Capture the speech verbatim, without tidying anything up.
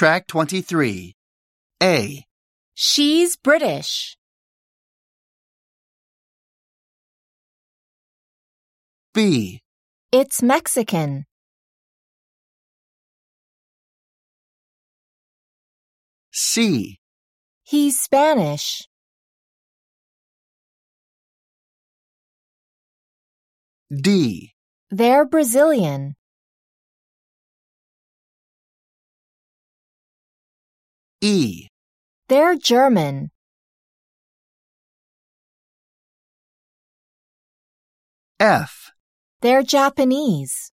Track twenty-three. A. She's British. B. It's Mexican. C. He's Spanish. D. They're Brazilian. E. They're German. F. They're Japanese.